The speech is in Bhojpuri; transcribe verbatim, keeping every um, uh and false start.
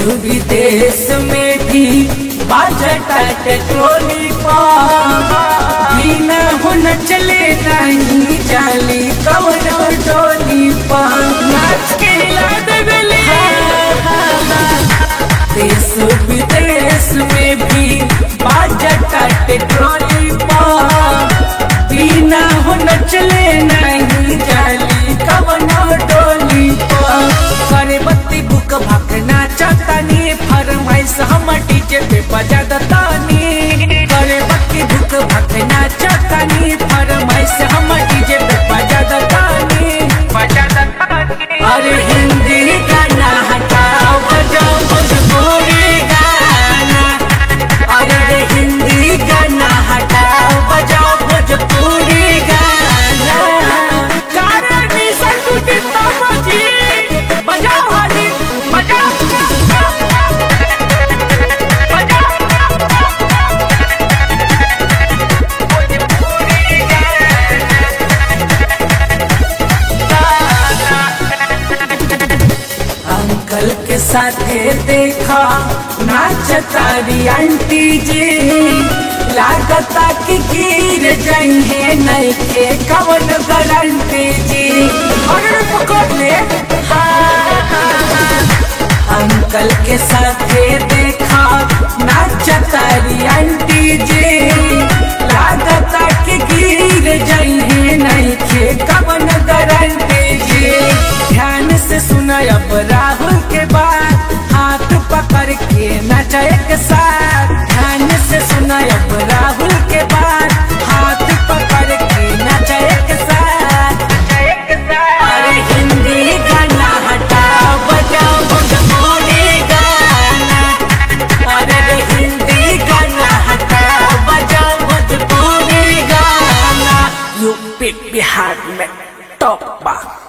विदेश में भी बाजता टोली बिना हुन चले नहीं जाली कवनो टोली पा नाच के हिला देवेली। देश विदेश में भी बाजता टोली बिना हुन चले नहीं जाली कवनो टोली पा। करे बत्ती बुक भागना चाहतानी फरमाइश हम डीजे पे बजा दतानी। करे बत्ती बुक भागना चाहतानी फरमाइश हम डीजे पे बजा दतानी बजा दतानी। अरे हिंदी गाना हटाओ बजाओ भोजपुरी गाना। अरे हिंदी गाना हटाओ बजाओ भोजपुरी गाना। कारणी संगीत तमजी बजाओ हाली बजाओ अंकल के साथे देखा नाच तारी आंटी जी। लागता कि गिर जाइए नहीं के कवन गारंटी जी। अगर पकड़ ले अंकल के साथे देखा नाच तारी आंटी जी। लागता कि गिर जाइए नहीं के कवन गारंटी जी। ध्यान से सुना अब राहुल के बाद हाथ पकड़ के नाचा एक साथ। ध्यान से सुना अब राहुल के बाद हाथ पकड़ के नाचा एक साथ। अरे हिंदी गाना हटाओ बजाओ भोजपुरी गाना। अरे हिंदी गाना हटाओ बजाओ भोजपुरी गाना। यूपी बिहार में टॉप बा।